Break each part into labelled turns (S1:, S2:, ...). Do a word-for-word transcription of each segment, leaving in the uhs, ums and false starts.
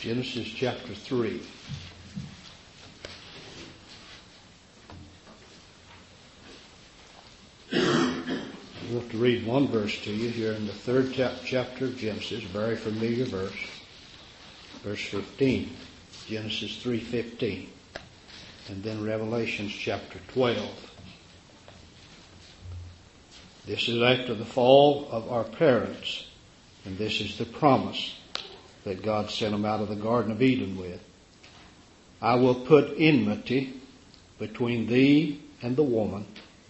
S1: Genesis chapter three. I want to read one verse to you here in the third chapter of Genesis, very familiar verse, verse fifteen, Genesis three fifteen, and then Revelations chapter twelve. This is after the fall of our parents, and this is the promise that God sent them out of the Garden of Eden with. I will put enmity between thee and the woman.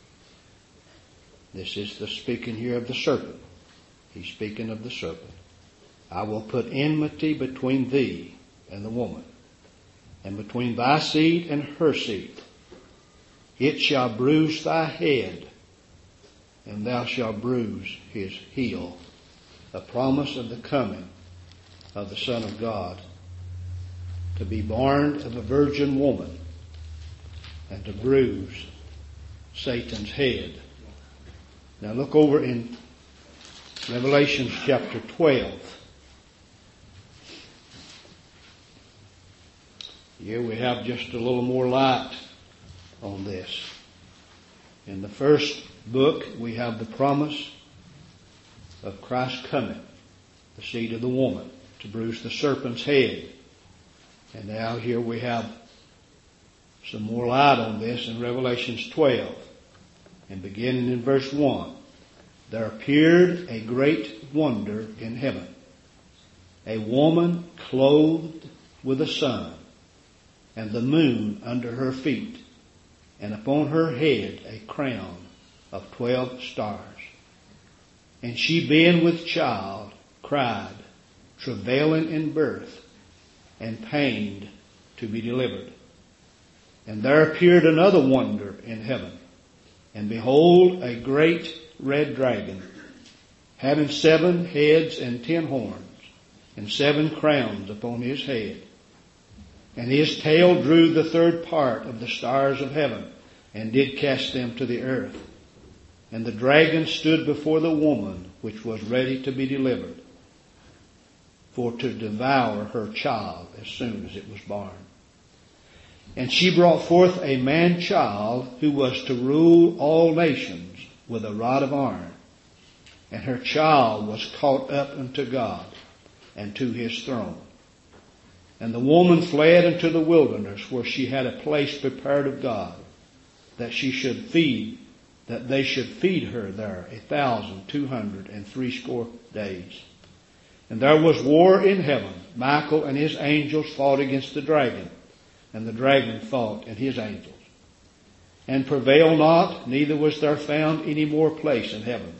S1: This is the speaking here of the serpent. He's speaking of the serpent. I will put enmity between thee and the woman, and between thy seed and her seed. It shall bruise thy head, and thou shalt bruise his heel. A promise of the coming of the Son of God, to be born of a virgin woman and to bruise Satan's head. Now look over in Revelation chapter twelve. Here we have just a little more light on this. In the first book we have the promise of Christ coming, the seed of the woman, to bruise the serpent's head. And now here we have some more light on this in Revelations twelve. And beginning in verse one, there appeared a great wonder in heaven, a woman clothed with the sun, and the moon under her feet, and upon her head a crown of twelve stars. And she, being with child, cried, travailing in birth, and pained to be delivered. And there appeared another wonder in heaven, and behold, a great red dragon, having seven heads and ten horns, and seven crowns upon his head. And his tail drew the third part of the stars of heaven, and did cast them to the earth. And the dragon stood before the woman, which was ready to be delivered, for to devour her child as soon as it was born. And she brought forth a man-child who was to rule all nations with a rod of iron. And her child was caught up unto God and to his throne. And the woman fled into the wilderness, where she had a place prepared of God, that she should feed, that they should feed her there a thousand two hundred and threescore days. And there was war in heaven. Michael and his angels fought against the dragon, and the dragon fought and his angels, and prevailed not, neither was there found any more place in heaven.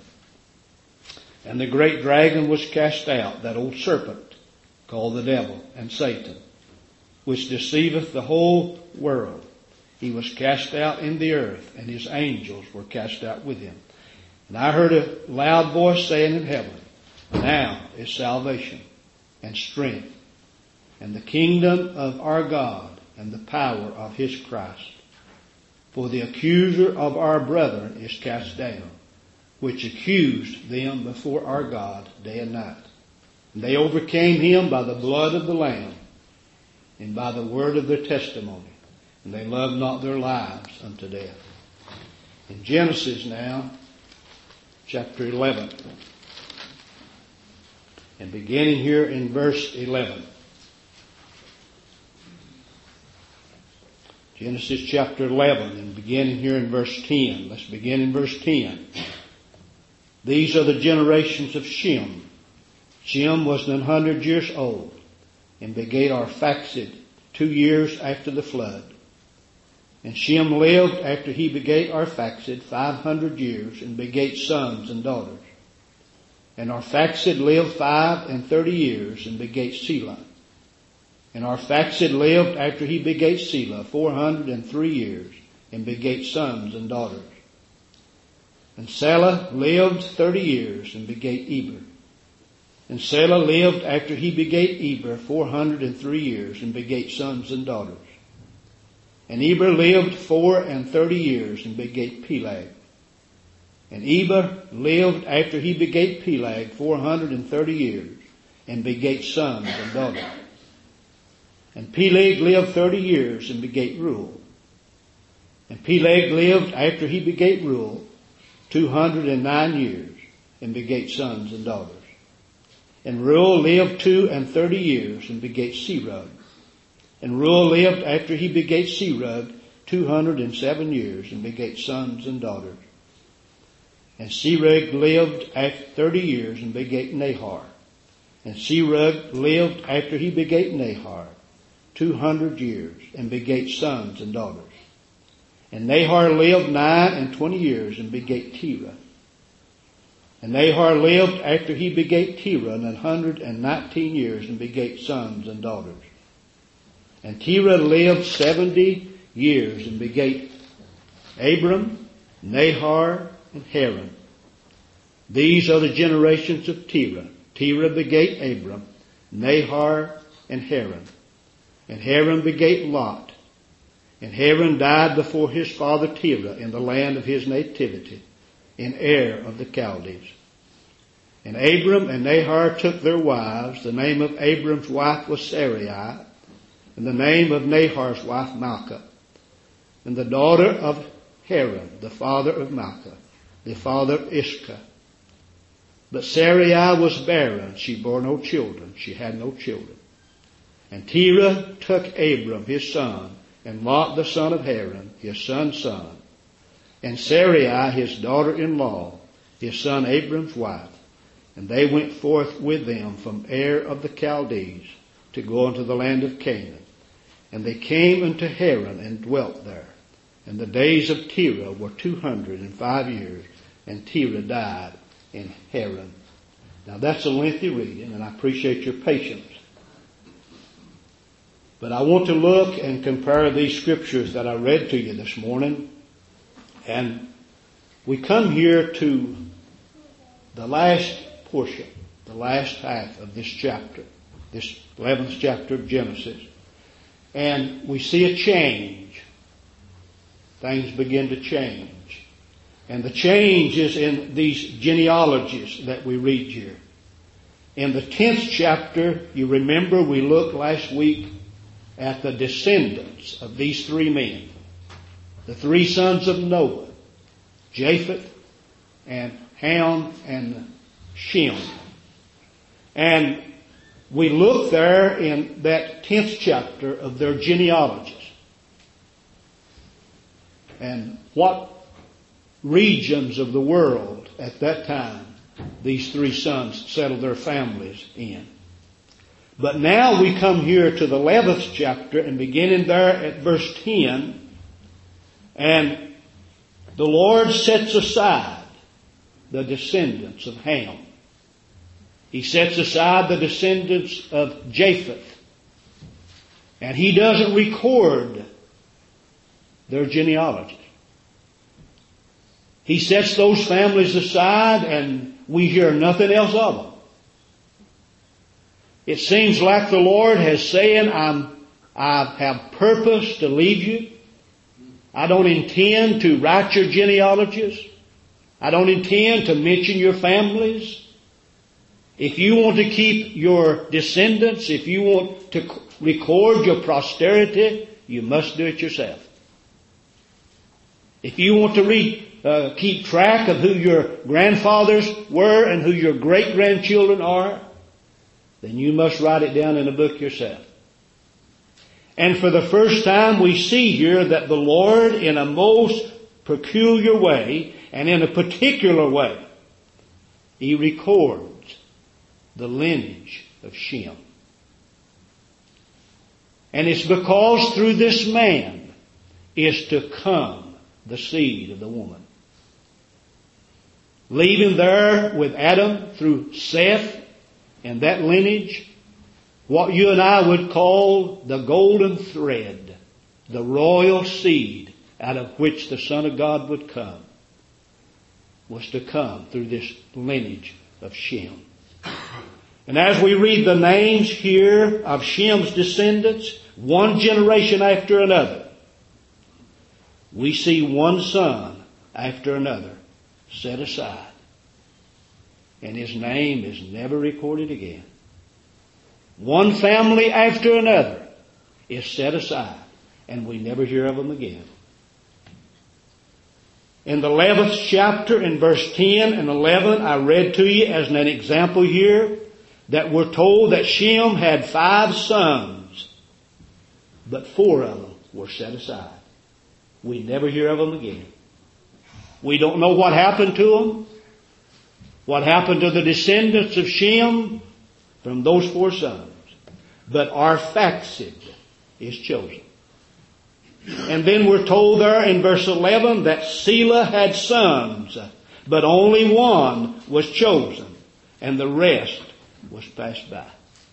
S1: And the great dragon was cast out, that old serpent, called the devil and Satan, which deceiveth the whole world. He was cast out in the earth, and his angels were cast out with him. And I heard a loud voice saying in heaven, now is salvation and strength, and the kingdom of our God, and the power of his Christ. For the accuser of our brethren is cast down, which accused them before our God day and night. And they overcame him by the blood of the Lamb, and by the word of their testimony, and they loved not their lives unto death. In Genesis now, chapter eleven, and beginning here in verse eleven. Genesis chapter eleven, and beginning here in verse ten. Let's begin in verse ten. These are the generations of Shem. Shem was an hundred years old, and begat Arphaxad two years after the flood. And Shem lived after he begat Arphaxad five hundred years, and begat sons and daughters. And Arphaxad lived five and thirty years, and begat Selah. And Arphaxad lived after he begat Selah four hundred and three years, and begat sons and daughters. And Selah lived thirty years, and begat Eber. And Selah lived after he begat Eber four hundred and three years, and begat sons and daughters. And Eber lived four and thirty years, and begat Peleg. And Eber lived after he begat Peleg four hundred and thirty years, and begat sons and daughters. And Peleg lived thirty years and begat Reuel. And Peleg lived after he begat Reuel two hundred and nine years and begat sons and daughters. And Reuel lived two and thirty years and begat Serug. And Reuel lived after he begat Serug two hundred and seven years and begat sons and daughters. And Serug lived after thirty years and begat Nahor. And Serug lived after he begat Nahor two hundred years and begat sons and daughters. And Nahor lived nine and twenty years and begat Terah. And Nahor lived after he begat Terah an hundred and nineteen years and begat sons and daughters. And Terah lived seventy years and begat Abram, Nahor, and Haran. These are the generations of Terah. Terah begat Abram, Nahor, and Haran. And Haran begat Lot. And Haran died before his father Terah in the land of his nativity, in Ur of the Chaldees. And Abram and Nahor took their wives. The name of Abram's wife was Sarai, and the name of Nahor's wife Milcah. And the daughter of Haran, the father of Milcah, the father of Iscah. But Sarai was barren. She bore no children. She had no children. And Terah took Abram his son, and Lot the son of Haran, his son's son, and Sarai his daughter-in-law, his son Abram's wife. And they went forth with them from Ur of the Chaldees to go into the land of Canaan. And they came unto Haran and dwelt there. And the days of Terah were two hundred and five years, and Terah died in Haran. Now that's a lengthy reading, and I appreciate your patience. But I want to look and compare these scriptures that I read to you this morning. And we come here to the last portion, the last half of this chapter, this eleventh chapter of Genesis. And we see a change. Things begin to change. And the change is in these genealogies that we read here. In the tenth chapter, you remember we looked last week at the descendants of these three men. The three sons of Noah, Japheth and Ham and Shem. And we looked there in that tenth chapter of their genealogies. And what regions of the world at that time these three sons settled their families in. But now we come here to the eleventh chapter and beginning there at verse ten, and the Lord sets aside the descendants of Ham. He sets aside the descendants of Japheth. And He doesn't record their genealogies. He sets those families aside and we hear nothing else of them. It seems like the Lord has said, I'm, I have purpose to leave you. I don't intend to write your genealogies. I don't intend to mention your families. If you want to keep your descendants, if you want to record your posterity, you must do it yourself. If you want to read, uh, keep track of who your grandfathers were and who your great-grandchildren are, then you must write it down in a book yourself. And for the first time we see here that the Lord, in a most peculiar way and in a particular way, He records the lineage of Shem. And it's because through this man is to come the seed of the woman. Leaving there with Adam through Seth and that lineage, what you and I would call the golden thread, the royal seed out of which the Son of God would come, was to come through this lineage of Shem. And as we read the names here of Shem's descendants, one generation after another, we see one son after another set aside. And his name is never recorded again. One family after another is set aside, and we never hear of them again. In the eleventh chapter, in verse ten and eleven, I read to you as an example here that we're told that Shem had five sons, but four of them were set aside. We never hear of them again. We don't know what happened to them, what happened to the descendants of Shem from those four sons. But Arphaxad is chosen. And then we're told there in verse eleven that Selah had sons, but only one was chosen, and the rest was passed by.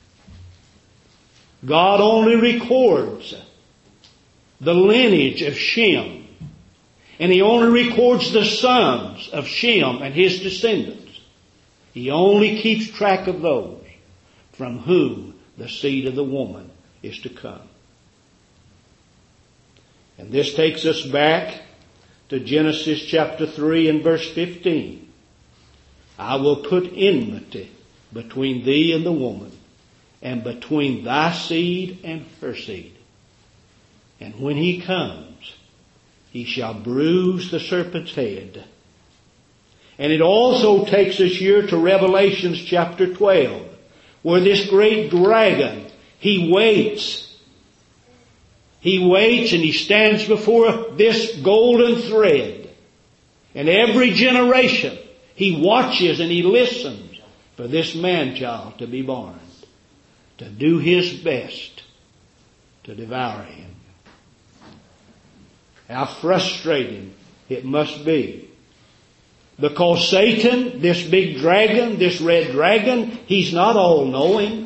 S1: God only records the lineage of Shem, and He only records the sons of Shem and his descendants. He only keeps track of those from whom the seed of the woman is to come. And this takes us back to Genesis chapter three and verse fifteen. I will put enmity between thee and the woman, and between thy seed and her seed. And when he comes, he shall bruise the serpent's head. And it also takes us here to Revelations chapter twelve, where this great dragon, he waits. He waits and he stands before this golden thread. And every generation, he watches and he listens for this man-child to be born, to do his best to devour him. How frustrating it must be. Because Satan, this big dragon, this red dragon, he's not all-knowing.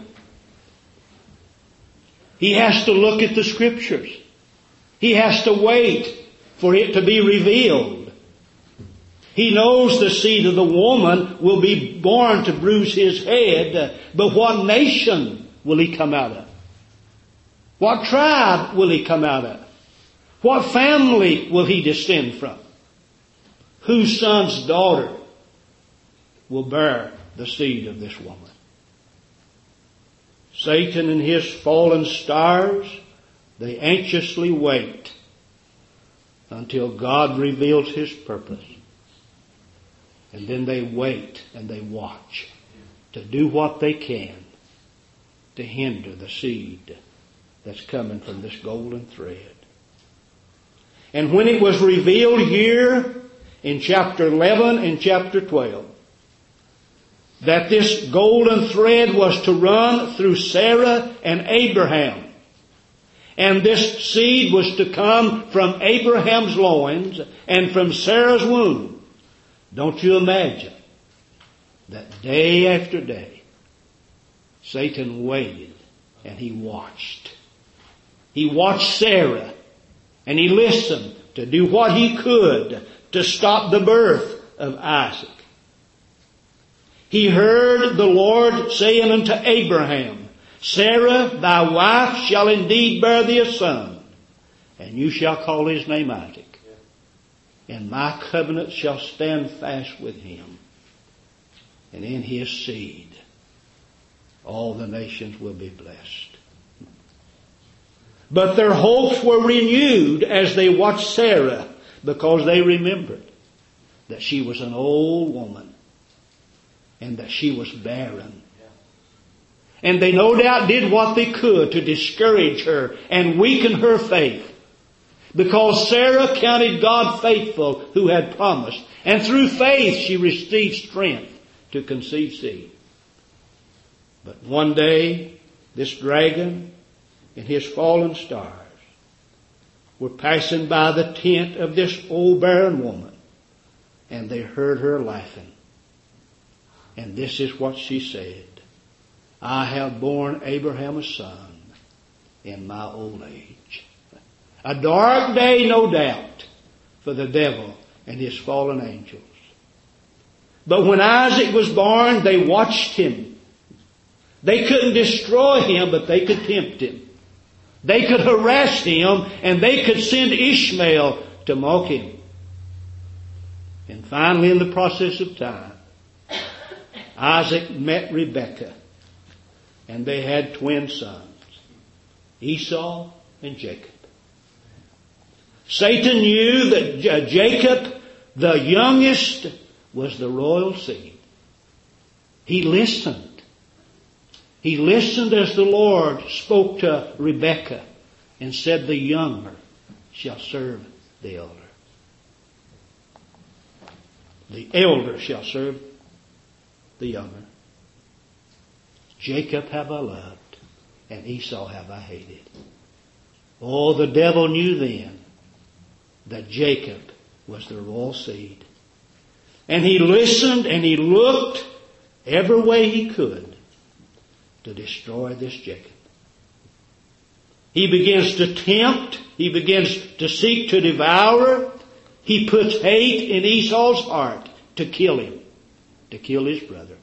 S1: He has to look at the Scriptures. He has to wait for it to be revealed. He knows the seed of the woman will be born to bruise his head, but what nation will he come out of? What tribe will he come out of? What family will he descend from? Whose son's daughter will bear the seed of this woman? Satan and his fallen stars, they anxiously wait until God reveals His purpose. And then they wait and they watch to do what they can to hinder the seed that's coming from this golden thread. And when it was revealed here in chapter eleven and chapter twelve, that this golden thread was to run through Sarah and Abraham, and this seed was to come from Abraham's loins and from Sarah's womb, don't you imagine that day after day Satan waited and he watched. He watched Sarah and he listened to do what he could to stop the birth of Isaac. He heard the Lord saying unto Abraham, Sarah, thy wife, shall indeed bear thee a son, and you shall call his name Isaac. And my covenant shall stand fast with him, and in his seed all the nations will be blessed. But their hopes were renewed as they watched Sarah, because they remembered that she was an old woman and that she was barren. And they no doubt did what they could to discourage her and weaken her faith, because Sarah counted God faithful who had promised, and through faith she received strength to conceive seed. But one day, this dragon and his fallen stars were passing by the tent of this old barren woman, and they heard her laughing. And this is what she said: I have borne Abraham a son in my old age. A dark day, no doubt, for the devil and his fallen angels. But when Isaac was born, they watched him. They couldn't destroy him, but they could tempt him. They could harass him, and they could send Ishmael to mock him. And finally, in the process of time, Isaac met Rebekah, and they had twin sons, Esau and Jacob. Satan knew that Jacob, the youngest, was the royal seed. He listened. He listened as the Lord spoke to Rebekah and said, the younger shall serve the elder. The elder shall serve the younger. Jacob have I loved, and Esau have I hated. Oh, the devil knew then that Jacob was the royal seed. And he listened and he looked every way he could to destroy this Jacob. He begins to tempt. He begins to seek to devour. He puts hate in Esau's heart to kill him, to kill his brother.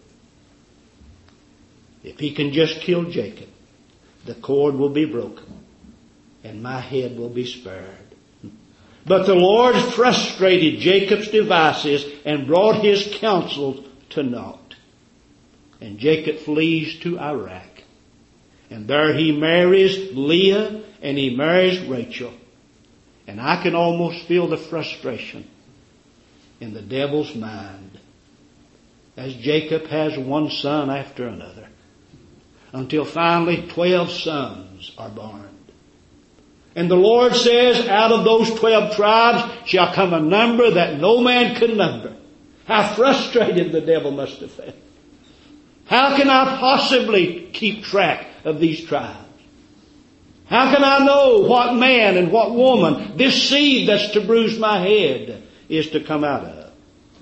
S1: If he can just kill Jacob, the cord will be broken and my head will be spared. But the Lord frustrated Jacob's devices and brought his counsel to naught. And Jacob flees to Iraq. And there he marries Leah and he marries Rachel. And I can almost feel the frustration in the devil's mind as Jacob has one son after another, until finally twelve sons are born. And the Lord says, out of those twelve tribes shall come a number that no man could number. How frustrated the devil must have felt. How can I possibly keep track of these tribes? How can I know what man and what woman this seed that's to bruise my head is to come out of?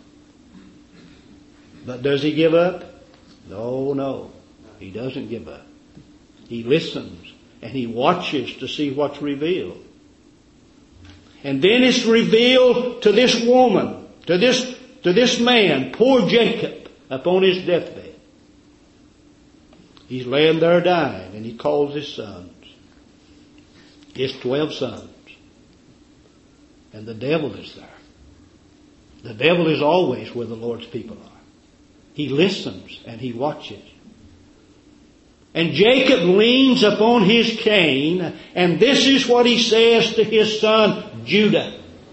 S1: But does he give up? No, no. He doesn't give up. He listens and he watches to see what's revealed. And then it's revealed to this woman, to this, to this man, poor Jacob, upon his deathbed. He's laying there dying and he calls his sons. His twelve sons. And the devil is there. The devil is always where the Lord's people are. He listens and he watches. And Jacob leans upon his cane, and this is what he says to his son Judah.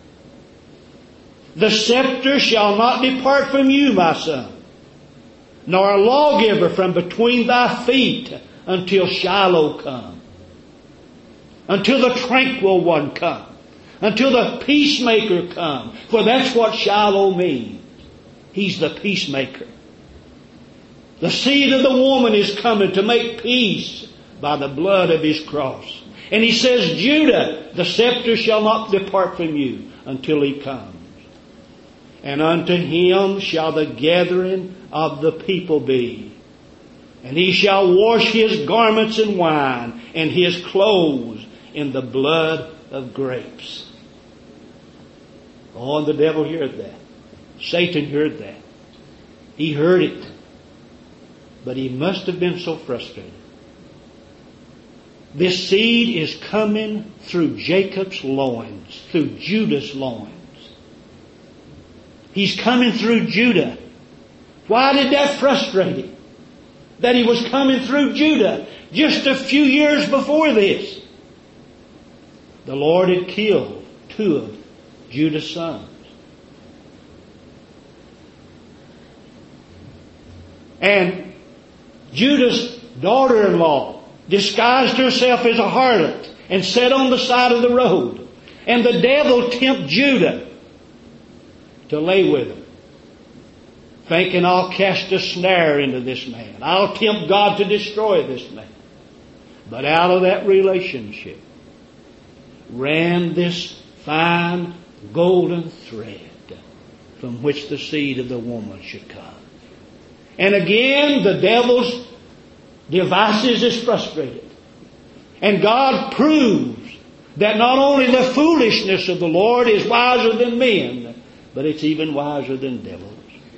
S1: The scepter shall not depart from you, my son, nor a lawgiver from between thy feet until Shiloh come, until the tranquil one come, until the peacemaker come. For that's what Shiloh means. He's the peacemaker. The seed of the woman is coming to make peace by the blood of his cross. And he says, Judah, the scepter shall not depart from you until he comes. And unto him shall the gathering of the people be. And he shall wash his garments in wine, and his clothes in the blood of grapes. Oh, and the devil heard that. Satan heard that. He heard it. But he must have been so frustrated. This seed is coming through Jacob's loins, through Judah's loins. He's coming through Judah. Why did that frustrate him? That he was coming through Judah just a few years before this. The Lord had killed two of Judah's sons. And Judah's daughter-in-law disguised herself as a harlot and sat on the side of the road. And the devil tempted Judah to lay with him, thinking, I'll cast a snare into this man. I'll tempt God to destroy this man. But out of that relationship ran this fine golden thread from which the seed of the woman should come. And again, the devil's devices is frustrated. And God proves that not only the foolishness of the Lord is wiser than men, but it's even wiser than devils.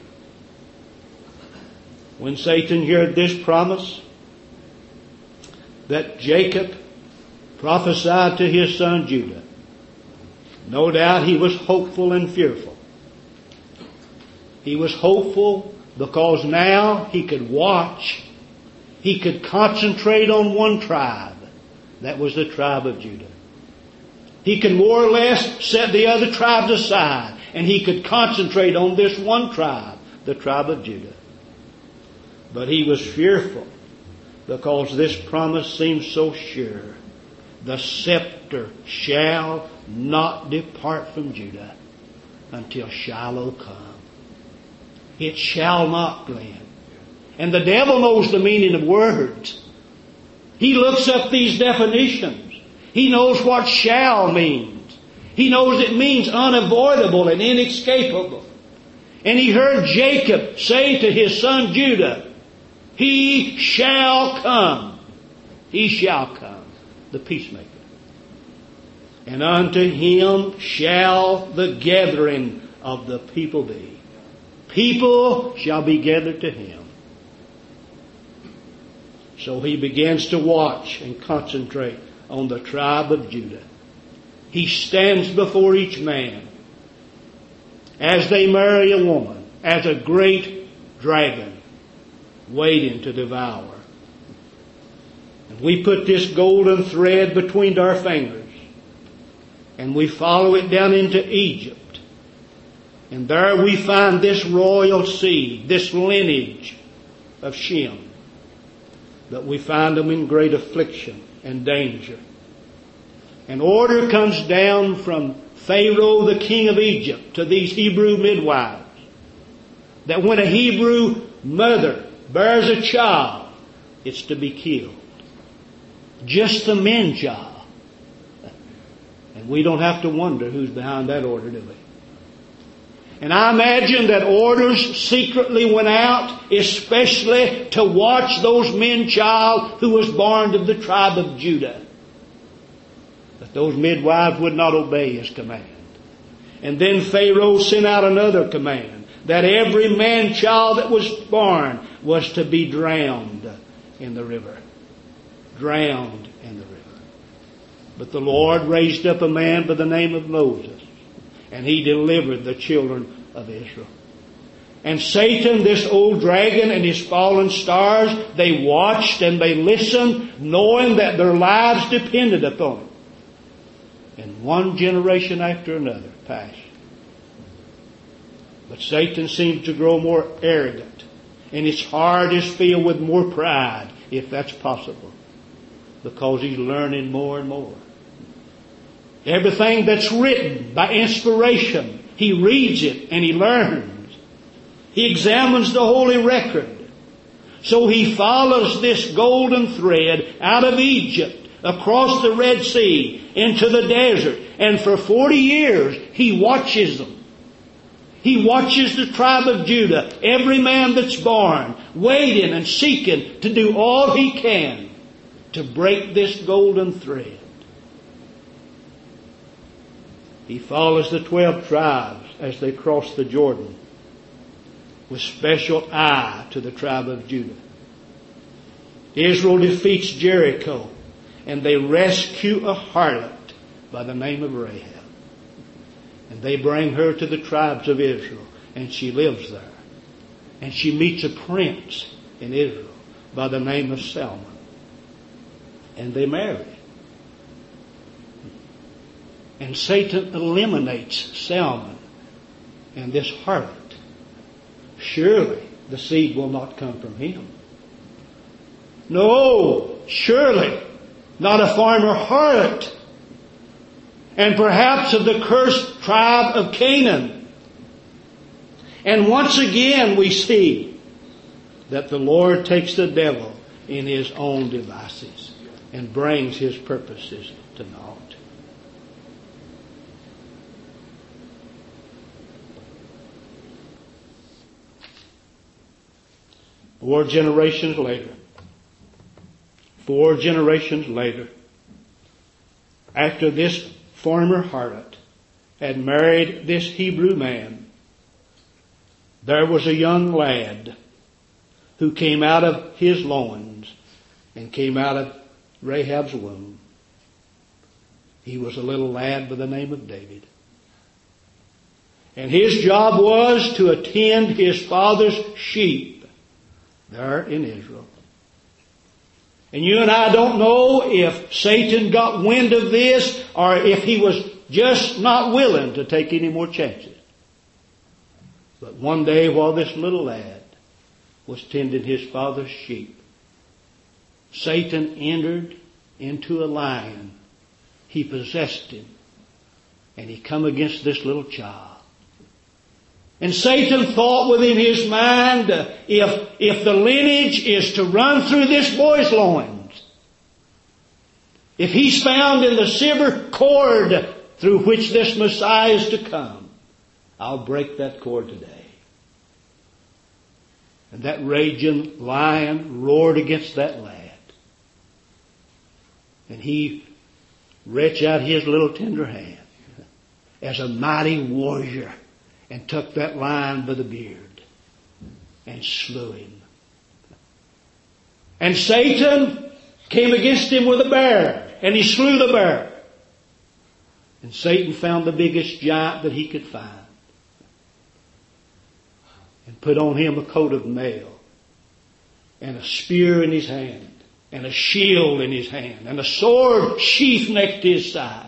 S1: When Satan heard this promise that Jacob prophesied to his son Judah, no doubt he was hopeful and fearful. He was hopeful because now he could watch. He could concentrate on one tribe. That was the tribe of Judah. He could more or less set the other tribes aside, and he could concentrate on this one tribe, the tribe of Judah. But he was fearful because this promise seemed so sure. The scepter shall not depart from Judah until Shiloh come. It shall not, Glenn. And the devil knows the meaning of words. He looks up these definitions. He knows what shall means. He knows it means unavoidable and inescapable. And he heard Jacob say to his son Judah, he shall come. He shall come. The peacemaker. And unto him shall the gathering of the people be. People shall be gathered to him. So he begins to watch and concentrate on the tribe of Judah. He stands before each man as they marry a woman, as a great dragon waiting to devour. And we put this golden thread between our fingers and we follow it down into Egypt. And there we find this royal seed, this lineage of Shem. But we find them in great affliction and danger. An order comes down from Pharaoh, the king of Egypt, to these Hebrew midwives, that when a Hebrew mother bears a child, it's to be killed. Just the men child. And we don't have to wonder who's behind that order, do we? And I imagine that orders secretly went out, especially to watch those men child who was born of the tribe of Judah. But those midwives would not obey his command. And then Pharaoh sent out another command, that every man child that was born was to be drowned in the river. Drowned in the river. But the Lord raised up a man by the name of Moses, and he delivered the children of Israel. And Satan, this old dragon and his fallen stars, they watched and they listened, knowing that their lives depended upon it. And one generation after another passed. But Satan seems to grow more arrogant, and his heart is filled with more pride, if that's possible, because he's learning more and more. Everything that's written by inspiration, he reads it and he learns. He examines the holy record. So he follows this golden thread out of Egypt, across the Red Sea, into the desert. And for forty years, he watches them. He watches the tribe of Judah, every man that's born, waiting and seeking to do all he can to break this golden thread. He follows the twelve tribes as they cross the Jordan, with special eye to the tribe of Judah. Israel defeats Jericho, and they rescue a harlot by the name of Rahab. And they bring her to the tribes of Israel, and she lives there. And she meets a prince in Israel by the name of Salmon. And they marry. And Satan eliminates Salmon and this harlot. Surely the seed will not come from him. No, surely not a farmer harlot. And perhaps of the cursed tribe of Canaan. And once again we see that the Lord takes the devil in his own devices and brings his purposes to naught. Four generations later, four generations later, after this former harlot had married this Hebrew man, there was a young lad who came out of his loins and came out of Rahab's womb. He was a little lad by the name of David. And his job was to attend his father's sheep there in Israel. And you and I don't know if Satan got wind of this or if he was just not willing to take any more chances. But one day while this little lad was tending his father's sheep, Satan entered into a lion. He possessed him. And he come against this little child. And Satan thought within his mind, uh, if, if the lineage is to run through this boy's loins, if he's found in the silver cord through which this Messiah is to come, I'll break that cord today. And that raging lion roared against that lad. And he reached out his little tender hand as a mighty warrior and took that lion by the beard and slew him. And Satan came against him with a bear, and he slew the bear. And Satan found the biggest giant that he could find and put on him a coat of mail and a spear in his hand and a shield in his hand and a sword sheathed next to his side.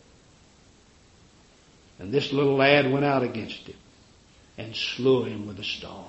S1: And this little lad went out against him and slew him with a stone.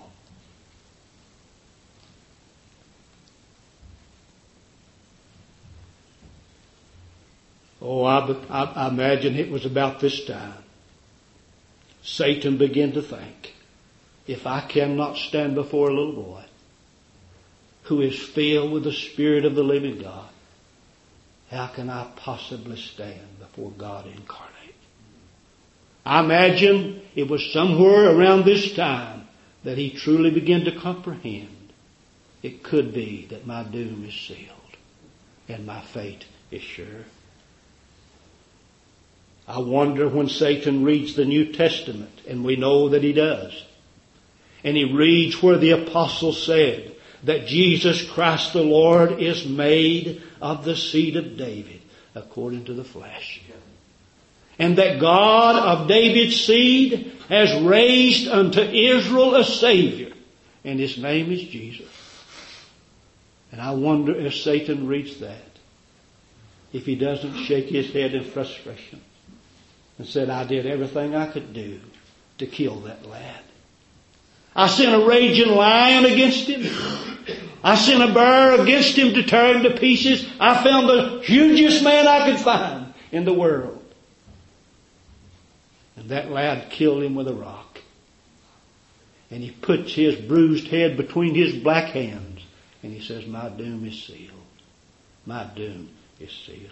S1: Oh, I, I, I imagine it was about this time Satan began to think, if I cannot stand before a little boy who is filled with the Spirit of the living God, how can I possibly stand before God incarnate? I imagine it was somewhere around this time that he truly began to comprehend it could be that my doom is sealed and my fate is sure. I wonder when Satan reads the New Testament, and we know that he does, and he reads where the apostle said that Jesus Christ the Lord is made of the seed of David according to the flesh. And that God of David's seed has raised unto Israel a Savior. And his name is Jesus. And I wonder if Satan reads that, if he doesn't shake his head in frustration and said, I did everything I could do to kill that lad. I sent a raging lion against him. I sent a bear against him to tear him to pieces. I found the hugest man I could find in the world. And that lad killed him with a rock. And he puts his bruised head between his black hands. And he says, my doom is sealed. My doom is sealed.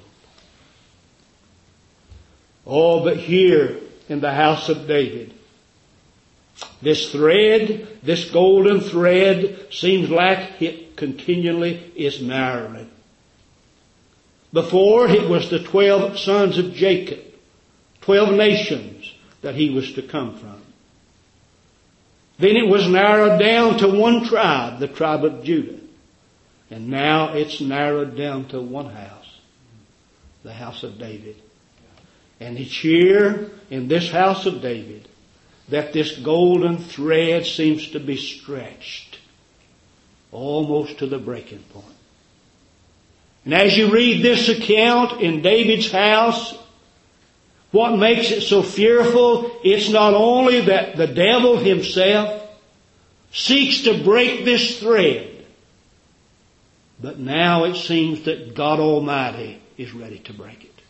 S1: Oh, but here in the house of David, this thread, this golden thread, seems like it continually is narrowing. Before, it was the twelve sons of Jacob, twelve nations that he was to come from. Then it was narrowed down to one tribe, the tribe of Judah. And now it's narrowed down to one house, the house of David. And it's here in this house of David that this golden thread seems to be stretched almost to the breaking point. And as you read this account in David's house, what makes it so fearful, it's not only that the devil himself seeks to break this thread, but now it seems that God Almighty is ready to break it.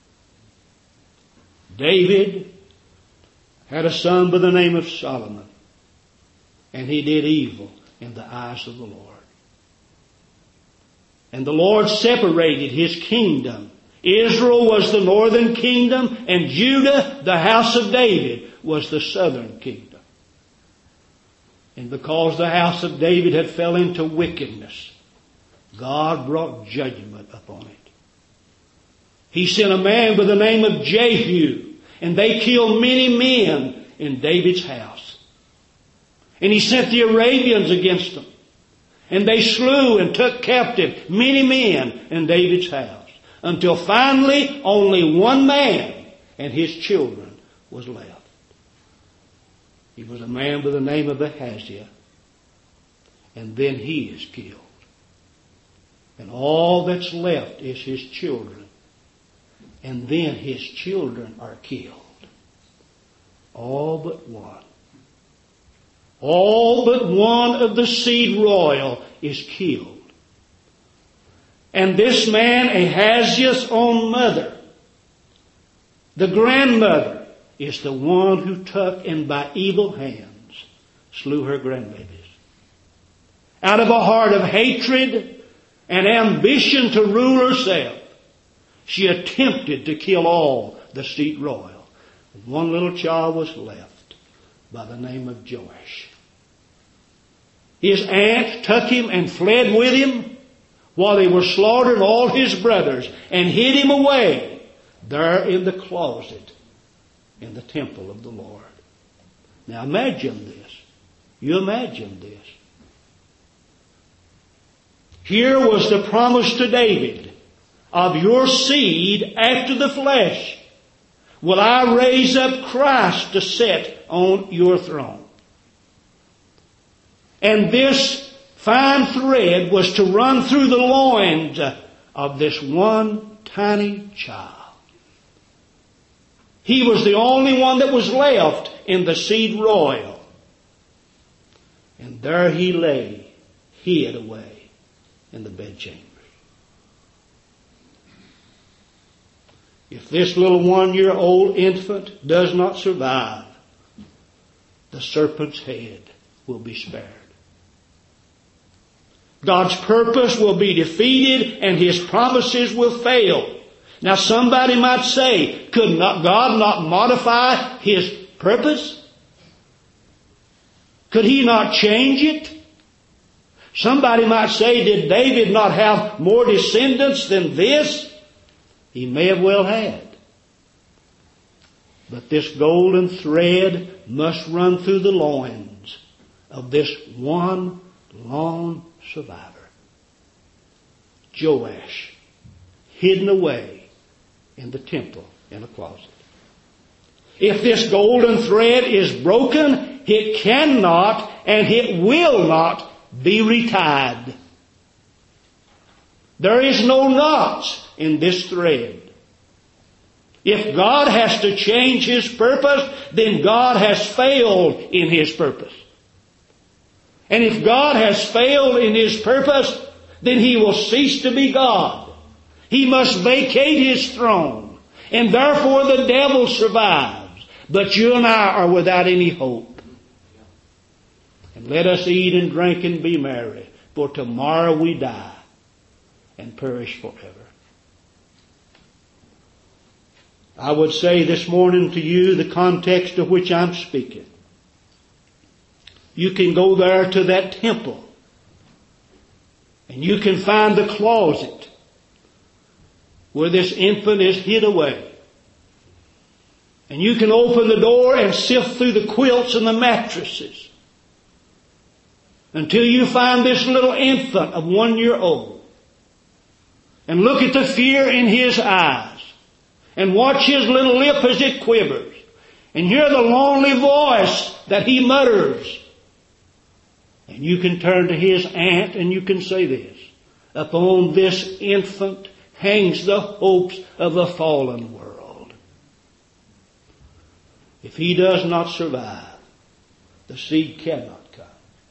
S1: David had a son by the name of Solomon, and he did evil in the eyes of the Lord. And the Lord separated his kingdom. Israel was the northern kingdom, and Judah, the house of David, was the southern kingdom. And because the house of David had fell into wickedness, God brought judgment upon it. He sent a man by the name of Jehu, and they killed many men in David's house. And he sent the Arabians against them, and they slew and took captive many men in David's house, until finally only one man and his children was left. He was a man by the name of Ahaziah, and then he is killed. And all that's left is his children. And then his children are killed. All but one. All but one of the seed royal is killed. And this man, Ahaziah's own mother, the grandmother, is the one who took and by evil hands slew her grandbabies. Out of a heart of hatred and ambition to rule herself, she attempted to kill all the seed royal. One little child was left by the name of Joash. His aunt took him and fled with him while they were slaughtering all his brothers and hid him away there in the closet in the temple of the Lord. Now imagine this. You imagine this. Here was the promise to David, of your seed after the flesh will I raise up Christ to sit on your throne. And this fine thread was to run through the loins of this one tiny child. He was the only one that was left in the seed royal. And there he lay, hid away in the bedchamber. If this little one-year-old infant does not survive, the serpent's head will be spared. God's purpose will be defeated and His promises will fail. Now somebody might say, could not God not modify His purpose? Could He not change it? Somebody might say, did David not have more descendants than this? He may have well had. But this golden thread must run through the loins of this one lone survivor. Joash, hidden away in the temple in a closet. If this golden thread is broken, it cannot and it will not be retied. There is no knots in this thread. If God has to change His purpose, then God has failed in His purpose. And if God has failed in His purpose, then He will cease to be God. He must vacate His throne. And therefore the devil survives. But you and I are without any hope. And let us eat and drink and be merry, for tomorrow we die and perish forever. I would say this morning to you the context of which I'm speaking. You can go there to that temple and you can find the closet where this infant is hid away. And you can open the door and sift through the quilts and the mattresses until you find this little infant of one year old. And look at the fear in his eyes. And watch his little lip as it quivers. And hear the lonely voice that he mutters. And you can turn to his aunt and you can say this. Upon this infant hangs the hopes of a fallen world. If he does not survive, the seed cannot come.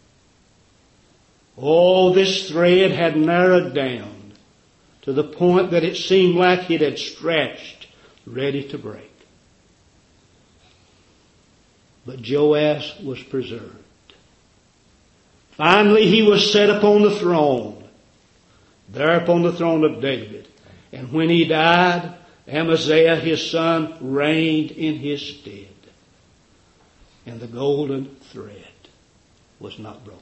S1: Oh, this thread had narrowed down to the point that it seemed like it had stretched, ready to break. But Joash was preserved. Finally, he was set upon the throne, there upon the throne of David. And when he died, Amaziah, his son, reigned in his stead. And the golden thread was not broken.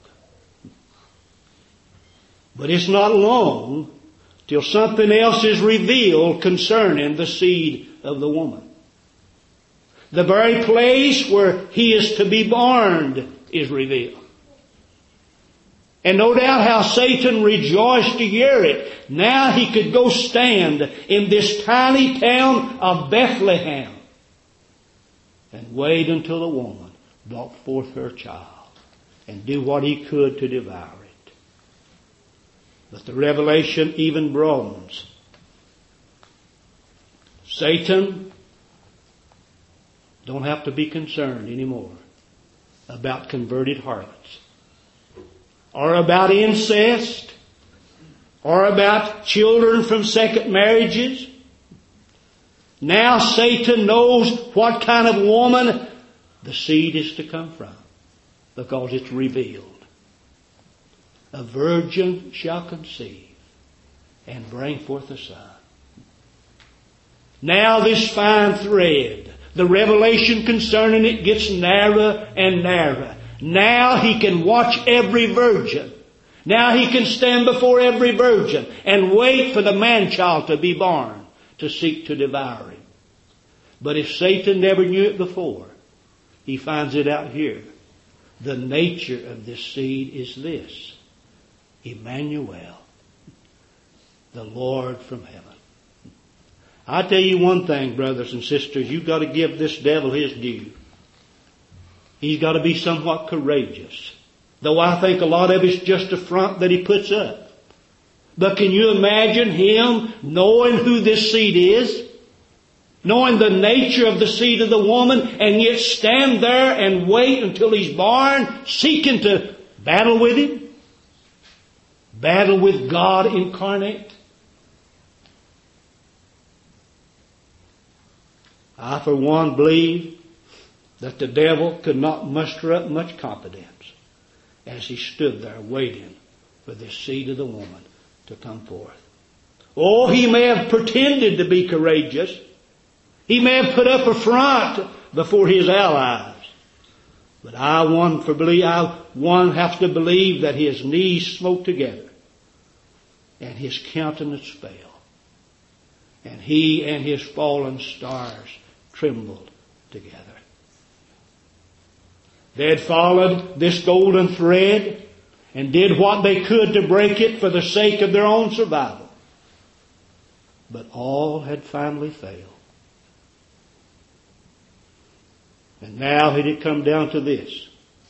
S1: But it's not long till something else is revealed concerning the seed of the woman. The very place where he is to be born is revealed. And no doubt how Satan rejoiced to hear it. Now he could go stand in this tiny town of Bethlehem and wait until the woman brought forth her child and do what he could to devour it. But the revelation even broadens. Satan don't have to be concerned anymore about converted harlots, or about incest, or about children from second marriages. Now Satan knows what kind of woman the seed is to come from, because it's revealed. A virgin shall conceive and bring forth a son. Now this fine thread, the revelation concerning it, gets narrower and narrower. Now he can watch every virgin. Now he can stand before every virgin and wait for the man-child to be born to seek to devour him. But if Satan never knew it before, he finds it out here. The nature of this seed is this: Emmanuel, the Lord from heaven. I tell you one thing, brothers and sisters, you've got to give this devil his due. He's got to be somewhat courageous. Though I think a lot of it's just a front that he puts up. But can you imagine him knowing who this seed is? Knowing the nature of the seed of the woman, and yet stand there and wait until he's born, seeking to battle with him? Battle with God incarnate? I, for one, believe that the devil could not muster up much confidence as he stood there waiting for the seed of the woman to come forth. Oh, he may have pretended to be courageous. He may have put up a front before his allies. But I one for believe I one have to believe that his knees smote together and his countenance fell, and he and his fallen stars trembled together. They had followed this golden thread and did what they could to break it for the sake of their own survival. But all had finally failed. And now it had come down to this.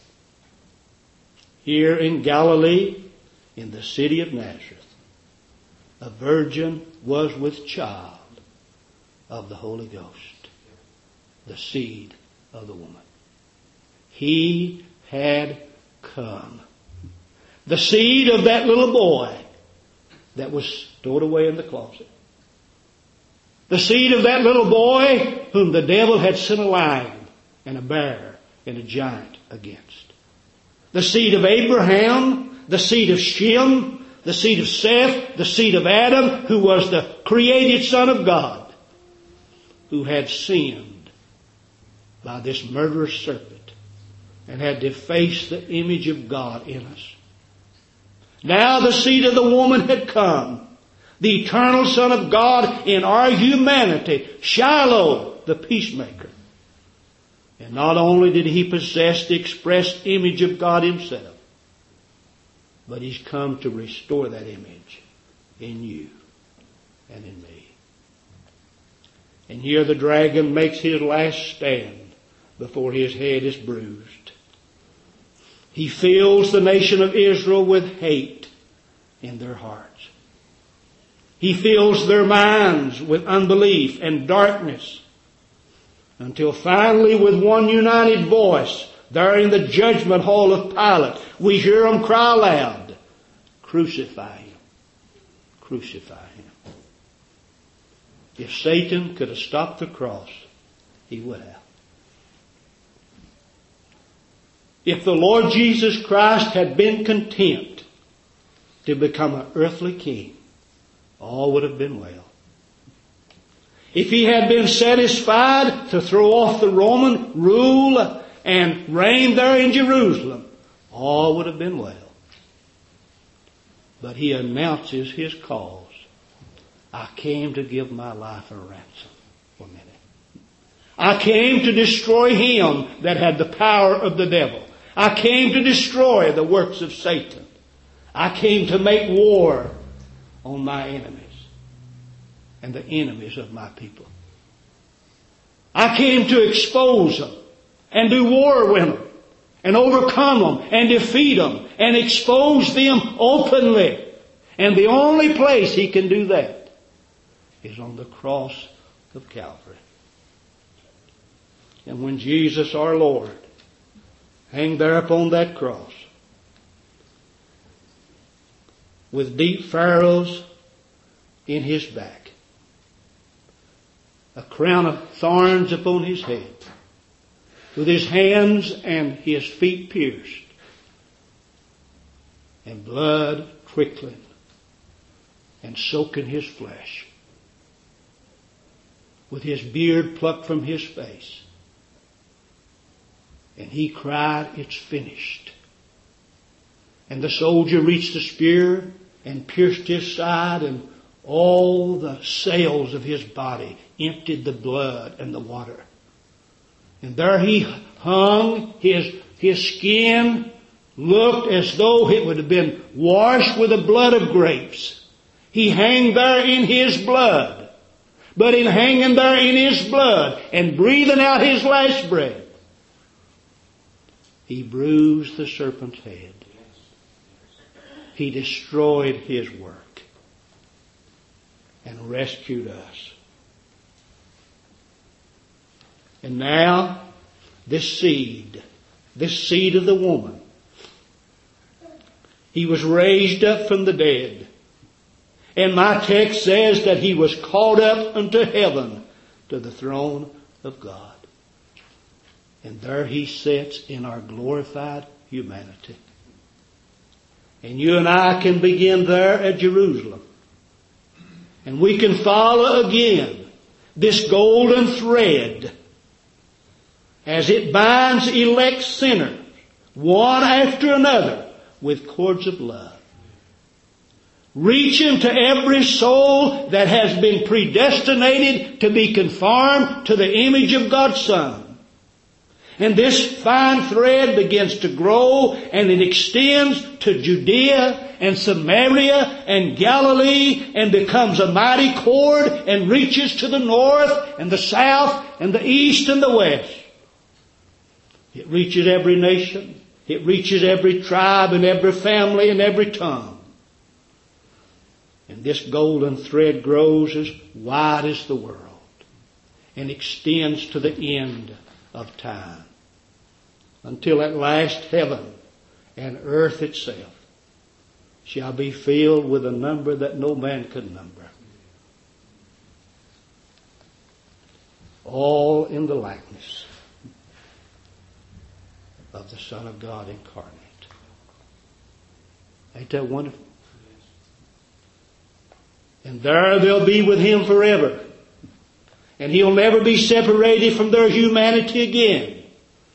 S1: Here in Galilee, in the city of Nazareth, a virgin was with child of the Holy Ghost, the seed of the woman. He had come. The seed of that little boy that was stored away in the closet. The seed of that little boy whom the devil had sent a lion and a bear and a giant against. The seed of Abraham, the seed of Shem, the seed of Seth, the seed of Adam, who was the created Son of God, who had sinned by this murderous serpent and had defaced the image of God in us. Now the seed of the woman had come, the eternal Son of God in our humanity, Shiloh, the peacemaker. And not only did he possess the express image of God himself, but he's come to restore that image in you and in me. And here the dragon makes his last stand before his head is bruised. He fills the nation of Israel with hate in their hearts. He fills their minds with unbelief and darkness, until finally, with one united voice, there in the judgment hall of Pilate, we hear them cry aloud, "Crucify him! Crucify him!" If Satan could have stopped the cross, he would have. If the Lord Jesus Christ had been content to become an earthly king, all would have been well. If he had been satisfied to throw off the Roman rule and reign there in Jerusalem, all would have been well. But he announces his cause. I came to give my life a ransom for many. I came to destroy him that had the power of the devil. I came to destroy the works of Satan. I came to make war on my enemies and the enemies of my people. I came to expose them and do war with them and overcome them and defeat them and expose them openly And the only place He can do that is on the cross of Calvary. And when Jesus our Lord hung there upon that cross with deep furrows in His back, a crown of thorns upon His head, with His hands and His feet pierced, and blood trickling and soaking His flesh, with His beard plucked from His face, and He cried, "It's finished." And the soldier reached the spear and pierced His side, and all the cells of His body emptied the blood and the water. And there He hung. His, his skin looked as though it would have been washed with the blood of grapes. He hung there in His blood. But in hanging there in His blood and breathing out His last breath, He bruised the serpent's head. He destroyed his work and rescued us. And now, this seed, this seed of the woman, he was raised up from the dead. And my text says that he was caught up unto heaven to the throne of God. And there he sits in our glorified humanity. And you and I can begin there at Jerusalem. And we can follow again this golden thread as it binds elect sinners, one after another, with cords of love. Reaching to every soul that has been predestinated to be conformed to the image of God's Son. And this fine thread begins to grow, and it extends to Judea and Samaria and Galilee and becomes a mighty cord and reaches to the north and the south and the east and the west. It reaches every nation. It reaches every tribe and every family and every tongue. And this golden thread grows as wide as the world and extends to the end of time, until at last heaven and earth itself shall be filled with a number that no man could number. All in the likeness of the Son of God incarnate. Ain't that wonderful? And there they'll be with Him forever. And He'll never be separated from their humanity again.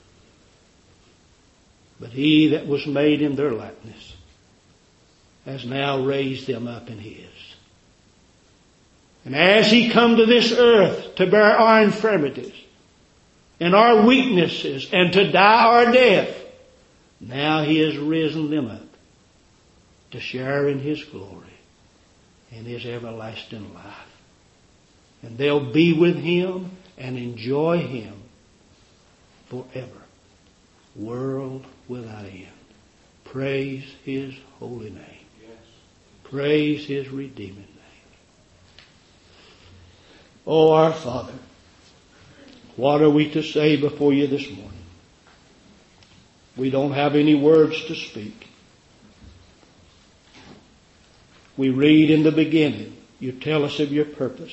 S1: But He that was made in their likeness has now raised them up in His. And as He come to this earth to bear our infirmities and our weaknesses and to die our death, now He has risen them up to share in His glory and His everlasting life. And they'll be with Him and enjoy Him forever, world without end. Praise His holy name. Praise His redeeming name. Oh, our Father, what are we to say before You this morning? We don't have any words to speak. We read in the beginning, You tell us of Your purpose.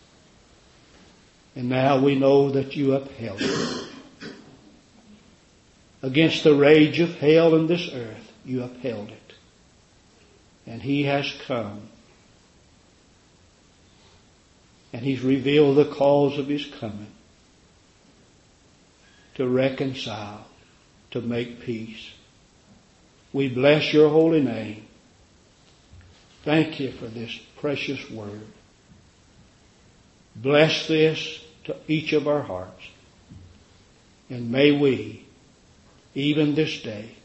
S1: And now we know that You upheld it. Against the rage of hell in this earth, You upheld it. And He has come. And He's revealed the cause of His coming. To reconcile, to make peace. We bless Your holy name. Thank You for this precious word. Bless this to each of our hearts. And may we, even this day,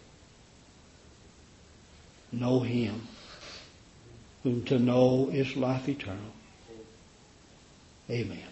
S1: know Him, whom to know is life eternal. Amen.